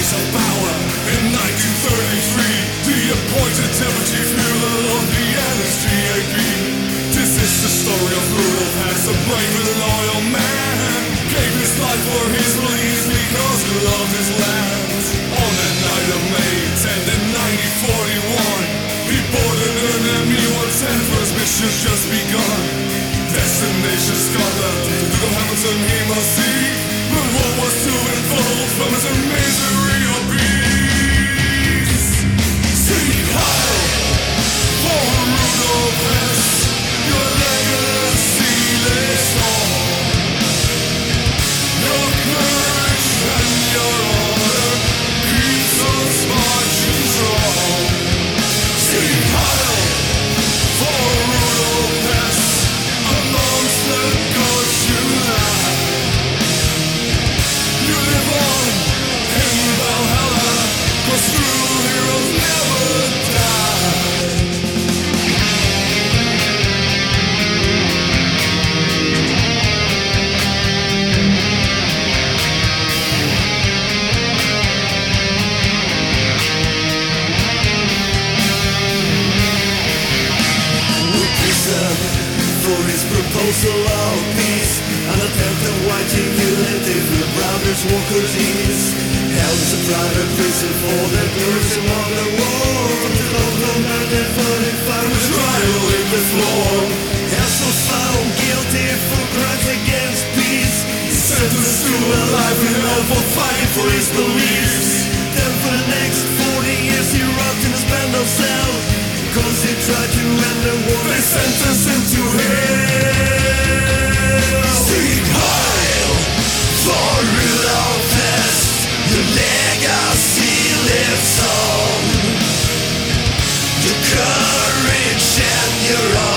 of power in 1933. The appointed deputy Führer of the NSDAP. This is the story of Rudolf Hess, a brave and loyal man. Gave his life for his beliefs because he loved his land. On the night of May 10th in 1941, he boarded an ME-110 for his mission just begun. Destination Scotland, Duke of Hamilton he must see. But what was to involve from his misery or peace? Seek heil for Rudolf Hess, your legacy lives on. Your courage and your honor keeps us marching strong. Seek heil for Rudolf Hess, amongst the gods you lie. You live on in Valhalla, 'cause true heroes never die. For his proposal of peace, an attempt at whiting unity for brothers, walkers, ease. Held as a private prison for the glories of the war. The local murder for the farmer's trial in the floor. Hess was found guilty for crimes against peace. He's sentenced to a life in hell for fighting for his beliefs. Then for the next 40 years he rocked in a Spandau cell. Because he tried to end the war, they sentenced him to hell. Seek heil for Rudolf Hess, your legacy lives on. Your courage and your honor